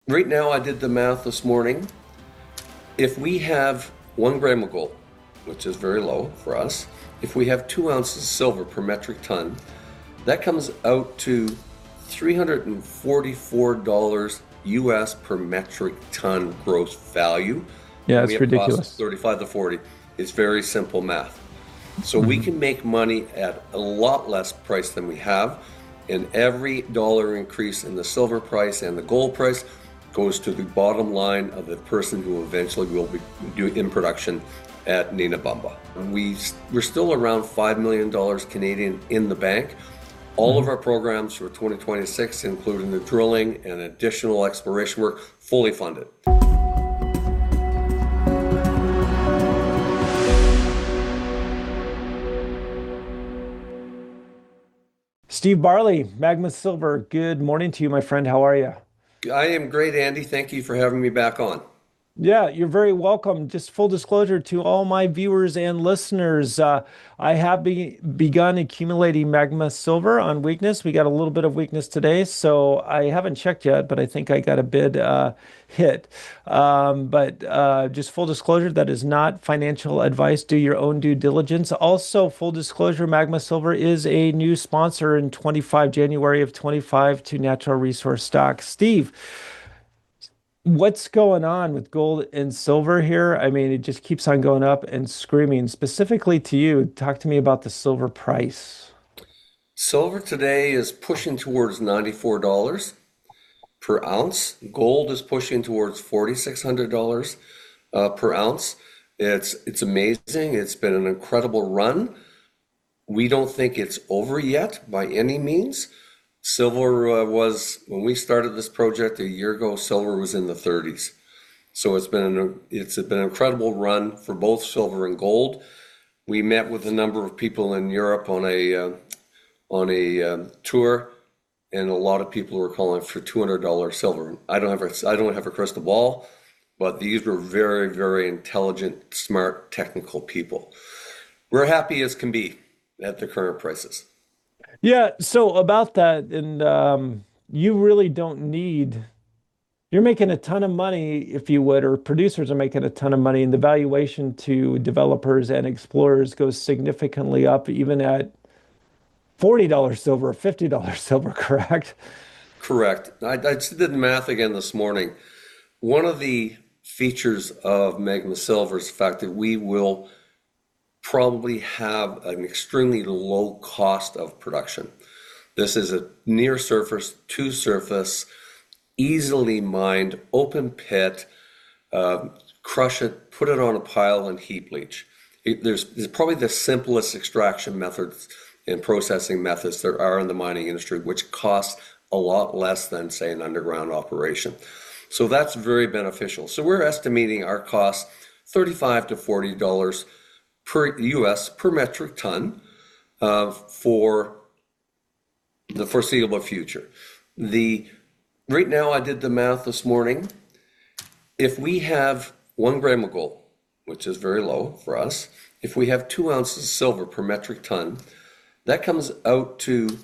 Right now, I did the math this morning. If we have 1 gram of gold, which is very low for us, if we have 2 ounces of silver per metric ton, that comes out to $344 US per metric ton gross value. Yeah, And we it's have costs of ridiculous. 35 to 40. It's very simple math. So we can make money at a lot less price than we have. And every dollar increase in the silver price and the gold price goes to the bottom line of the person who eventually will be in production at Nina Bamba. We're still around $5 million Canadian in the bank. All of our programs for 2026, including the drilling and additional exploration work, fully funded. Steve Barley, Magma Silver, good morning to you, my friend. How are you? I am great, Andy. Thank you for having me back on. Yeah, you're very welcome. Just full disclosure to all my viewers and listeners, I have begun accumulating magma silver on weakness. We got a little bit of weakness today, so I haven't checked yet, but I think I got a bid hit. But just full disclosure, that is not financial advice. Do your own due diligence. Also, full disclosure, Magma Silver is a new sponsor in January of 25 to Natural Resource Stock. Steve, what's going on with gold and silver here? I mean, it just keeps on going up and screaming. Specifically to you, talk to me about the silver price. Silver today is pushing towards $94 per ounce. Gold is pushing towards $4,600 per ounce. It's amazing. It's been an incredible run. We don't think it's over yet by any means. Silver was, when we started this project a year ago, silver was in the 30s. So it's been an incredible run for both silver and gold. We met with a number of people in Europe on a tour, and a lot of people were calling for $200 silver. I don't have a crystal ball, but these were very, very intelligent, smart, technical people. We're happy as can be at the current prices. Yeah, so about that, and you really don't need, you're making a ton of money, if you would, or producers are making a ton of money, and the valuation to developers and explorers goes significantly up, even at $40 silver, $50 silver, correct? Correct. I did the math again this morning. One of the features of Magma Silver is the fact that we will probably have an extremely low cost of production. This is a near surface to surface, easily mined, open pit, crush it, put it on a pile and heap leach. There's probably the simplest extraction methods and processing methods there are in the mining industry, which cost a lot less than, say, an underground operation. So that's very beneficial. So we're estimating our costs $35 to $40 per US per metric ton for the foreseeable future. Right now, I did the math this morning. If we have 1 gram of gold, which is very low for us, if we have 2 ounces of silver per metric ton, that comes out to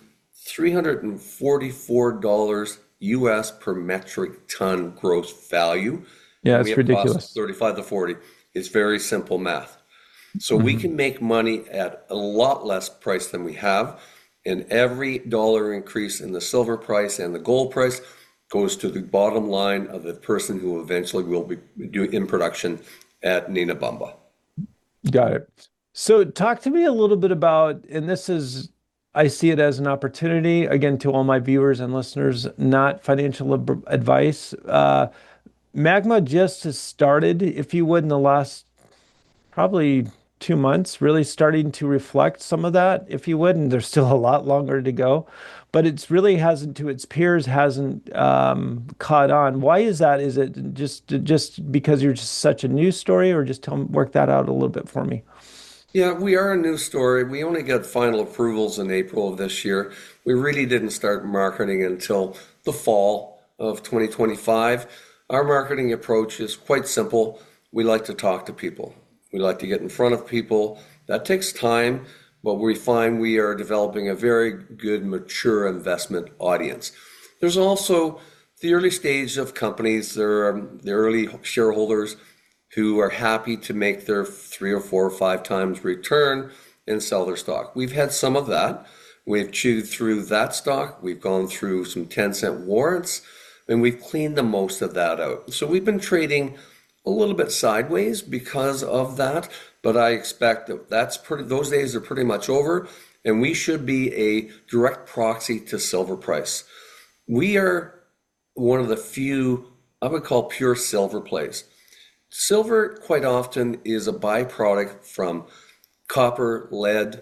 $344 US per metric ton gross value. Yeah, And we it's have costs of ridiculous. 35 to 40. It's very simple math. So we can make money at a lot less price than we have. And every dollar increase in the silver price and the gold price goes to the bottom line of the person who eventually will be in production at Nina Bamba. Got it. So talk to me a little bit about, and this is, I see it as an opportunity, again, to all my viewers and listeners, not financial advice. Magma just has started, if you would, in the last probably 2 months, really starting to reflect some of that, if you would, and there's still a lot longer to go. But it's really hasn't, to its peers, hasn't caught on. Why is that? Is it just because you're just such a news story, or just work that out a little bit for me? Yeah, we are a new story. We only got final approvals in April of this year. We really didn't start marketing until the fall of 2025. Our marketing approach is quite simple. We like to talk to people. We like to get in front of people. That takes time, but we find we are developing a very good, mature investment audience. There's also the early stage of companies. There are the early shareholders who are happy to make their 3 or 4 or 5 times return and sell their stock. We've had some of that. We've chewed through that stock. We've gone through some 10-cent warrants, and we've cleaned the most of that out. So we've been trading a little bit sideways because of that, but I expect that those days are pretty much over, and we should be a direct proxy to silver price. We are one of the few, I would call, pure silver plays. Silver quite often is a byproduct from copper, lead,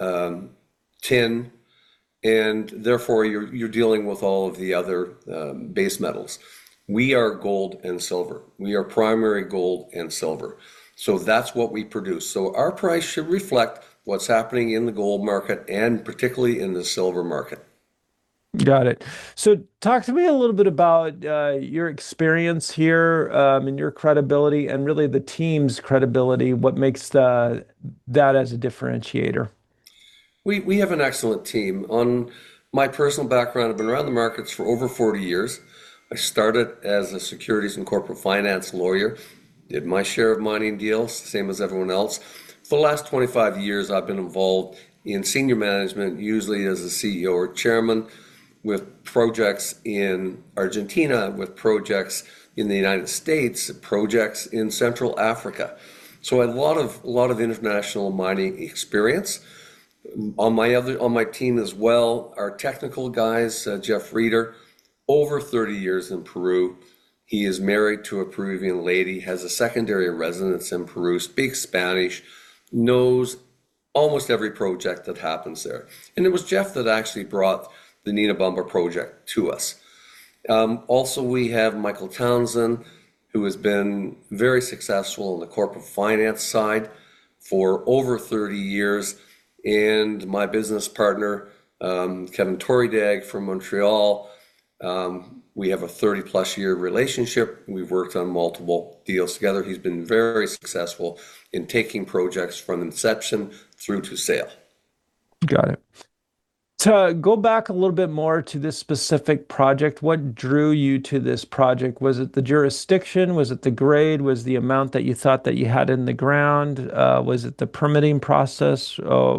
tin, and therefore you're dealing with all of the other base metals. We are gold and silver. We are primary gold and silver. So that's what we produce. So our price should reflect what's happening in the gold market and particularly in the silver market. Got it. So, talk to me a little bit about your experience here, and your credibility, and really the team's credibility. What makes that as a differentiator? We have an excellent team. On my personal background, I've been around the markets for over 40 years. I started as a securities and corporate finance lawyer, did my share of mining deals, same as everyone else. For the last 25 years, I've been involved in senior management, usually as a CEO or chairman, with projects in Argentina, with projects in the United States, projects in Central Africa. So a lot of international mining experience. On my team as well, our technical guys, Jeff Reeder, over 30 years in Peru. He is married to a Peruvian lady, has a secondary residence in Peru, speaks Spanish, knows almost every project that happens there. And it was Jeff that actually brought the Nina Bumba project to us. Also, we have Michael Townsend, who has been very successful on the corporate finance side for over 30 years, and my business partner, Kevin Torridag from Montreal. We have a 30 plus year relationship. We've worked on multiple deals together. He's been very successful in taking projects from inception through to sale. Got it. To go back a little bit more to this specific project, what drew you to this project? Was it the jurisdiction? Was it the grade? Was the amount that you thought that you had in the ground? Was it the permitting process?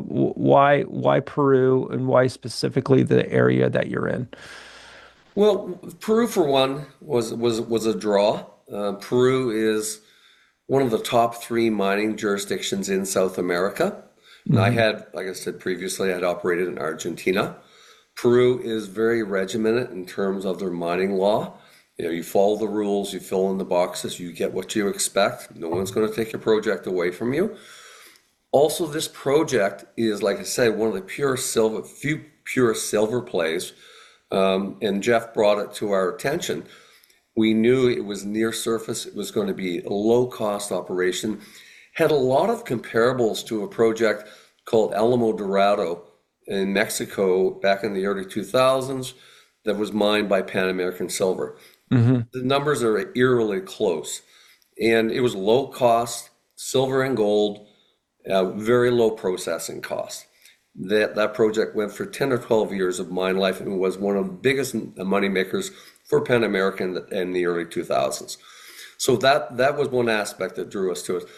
Why Peru, and why specifically the area that you're in? Well, Peru for one was a draw. Peru is one of the top 3 mining jurisdictions in South America. And I Hmm. had, like I said previously, I had operated in Argentina. Peru is very regimented in terms of their mining law. You know, you follow the rules, you fill in the boxes, you get what you expect. No one's going to take your project away from you. Also, this project is, like I said, one of the few pure silver plays. And Jeff brought it to our attention. We knew it was near surface, it was going to be a low cost operation. Had a lot of comparables to a project called Alamo Dorado in Mexico back in the early 2000s that was mined by Pan American Silver. Hmm. The numbers are eerily close. And it was low cost, silver and gold, very low processing cost. That project went for 10 or 12 years of mine life and was one of the biggest money makers for Pan American in the early 2000s. So that was one aspect that drew us to it.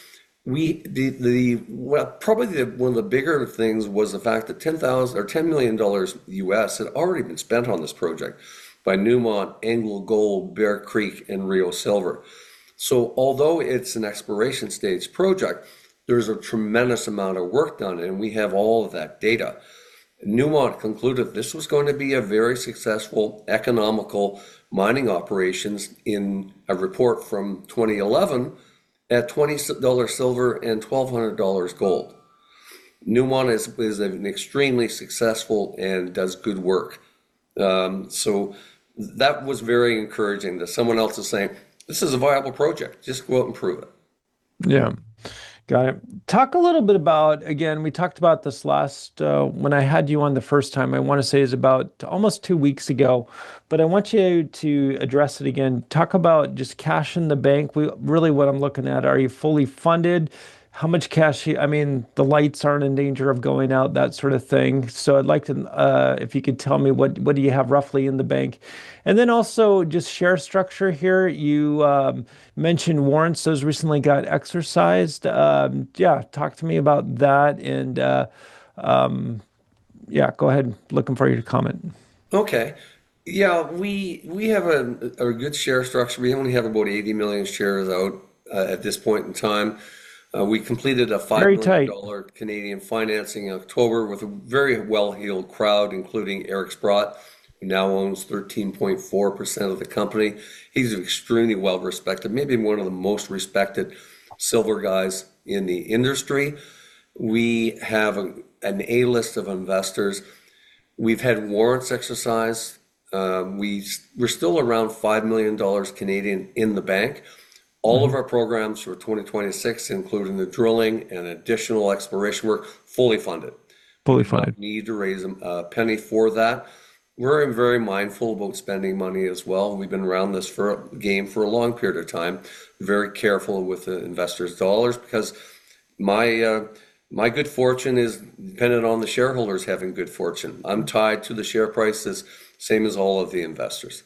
One of the bigger things was the fact that $10 million US had already been spent on this project by Newmont, Anglo Gold, Bear Creek, and Rio Silver. So although it's an exploration stage project, there's a tremendous amount of work done, and we have all of that data. Newmont concluded this was going to be a very successful, economical mining operations in a report from 2011 at $20 silver and $1,200 gold. Newmont is an extremely successful and does good work. So that was very encouraging that someone else is saying, this is a viable project, just go out and prove it. Yeah. Got it. Talk a little bit about, again, we talked about this last, when I had you on the first time, I want to say is about almost 2 weeks ago, but I want you to address it again. Talk about just cash in the bank. Really what I'm looking at, are you fully funded? how much cash I mean, the lights aren't in danger of going out, that sort of thing. So I'd like to, if you could tell me what do you have roughly in the bank, and then also just share structure here. You mentioned warrants; those recently got exercised. Yeah, talk to me about that, and um, yeah, go ahead. Looking for you to comment. Okay. Yeah, we have a good share structure. We only have about 80 million shares out at this point in time. We completed a $5 Very million tight. dollar Canadian financing in October with a very well-heeled crowd, including Eric Sprott, who now owns 13.4% of the company. He's extremely well respected, maybe one of the most respected silver guys in the industry. We have an A-list of investors. We've had warrants exercised. We're still around $5 million Canadian in the bank. All of Mhm. our programs for 2026, including the drilling and additional exploration work, fully funded. We Fully do not funded. need to raise a penny for that. We're very mindful about spending money as well. We've been around this game for a long period of time, very careful with the investors' dollars because my my good fortune is dependent on the shareholders having good fortune. I'm tied to the share prices, same as all of the investors.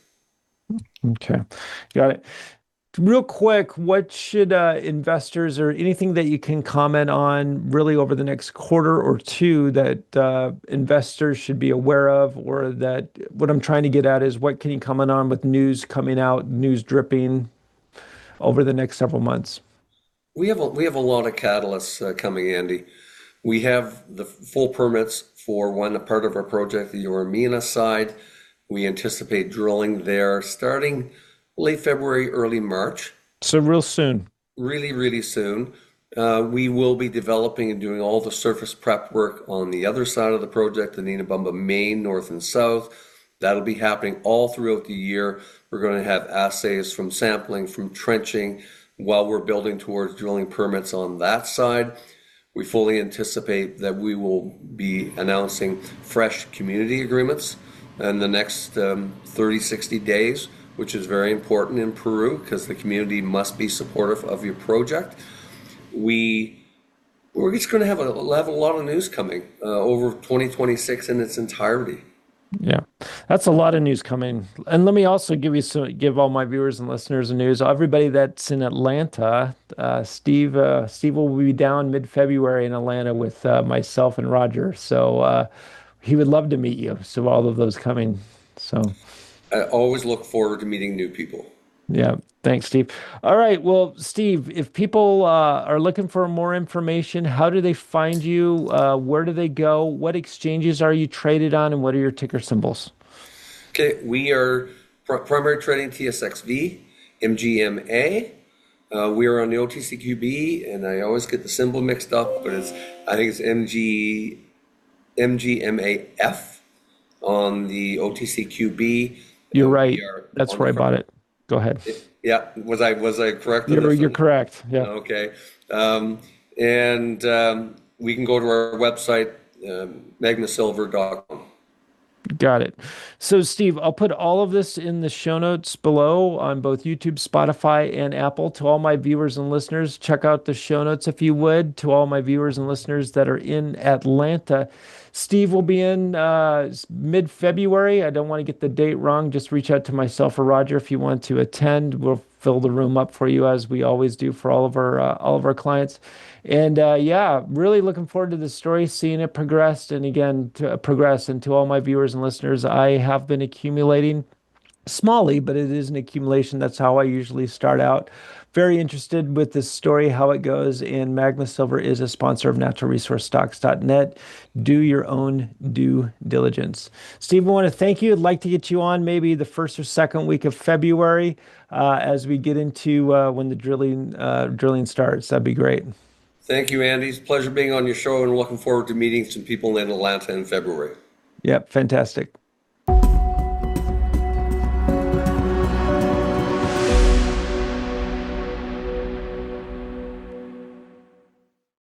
Okay, got it. Real quick, what should investors or anything that you can comment on really over the next quarter or two that investors should be aware of, or that what I'm trying to get at is what can you comment on with news coming out, news dripping over the next several months? We have a lot of catalysts coming, Andy. We have the full permits for one part of our project, the Yoramina side. We anticipate drilling there starting late February, early March. So real soon. Really, really soon. We will be developing and doing all the surface prep work on the other side of the project, the Ninabumba Main, north and south. That'll be happening all throughout the year. We're going to have assays from sampling, from trenching, while we're building towards drilling permits on that side. We fully anticipate that we will be announcing fresh community agreements in the next 30, 60 days, which is very important in Peru because the community must be supportive of your project. We we're just going to have a lot of news coming over 2026 in its entirety. Yeah, that's a lot of news coming. And let me also give all my viewers and listeners the news. Everybody that's in Atlanta, Steve will be down mid-February in Atlanta with myself and Roger. So he would love to meet you. So all of those coming. So. I always look forward to meeting new people. Yeah, thanks, Steve. All right. Well, Steve, if people are looking for more information, how do they find you? Where do they go? What exchanges are you traded on, and what are your ticker symbols? Okay, we are primary trading TSXV, MGMA. We are on the OTCQB, and I always get the symbol mixed up, but I think it's MGMAF on the OTCQB. You're We right. are That's on the where I bought it. Go ahead. yeah. Was I correct on You're this you're one? correct. Yeah. Okay. And we can go to our website, magnasilver.com. Got it. So, Steve, I'll put all of this in the show notes below on both YouTube, Spotify, and Apple. To all my viewers and listeners, check out the show notes if you would. To all my viewers and listeners that are in Atlanta, Steve will be in mid-February. I don't want to get the date wrong. Just reach out to myself or Roger if you want to attend. We'll fill the room up for you as we always do for all of our clients. And yeah, really looking forward to the story, seeing it progress. And again, to progress. And to all my viewers and listeners, I have been accumulating smallly, but it is an accumulation. That's how I usually start out. Very interested with this story, how it goes. And Magma Silver is a sponsor of naturalresourcestocks.net. Do your own due diligence. Steve, I want to thank you. I'd like to get you on maybe the first or second week of February as we get into when the drilling starts. That'd be great. Thank you, Andy. It's a pleasure being on your show and looking forward to meeting some people in Atlanta in February. Yep, fantastic.